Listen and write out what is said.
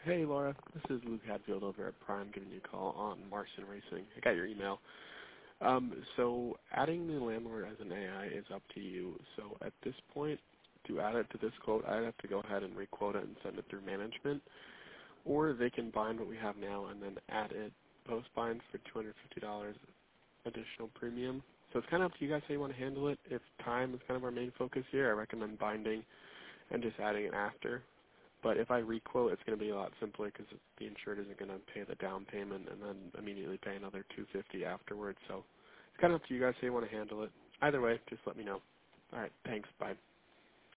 Hey, Laura. This is Luke Hadfield over at Prime giving you a call on Marston Racing. I got your email. So adding the landlord as an AI is up to you. So at this point, to add it to this quote, I'd have to go ahead and requote it and send it through management. Or they can bind what we have now and then add it post-bind for $250 additional premium. So it's kind of up to you guys how you want to handle it. If time is kind of our main focus here, I recommend binding and just adding it after. But if I requote, it's going to be a lot simpler because the insured isn't going to pay the down payment and then immediately pay another $250 afterwards. So it's kind of up to you guys how you want to handle it. Either way, just let me know. All right, thanks. Bye.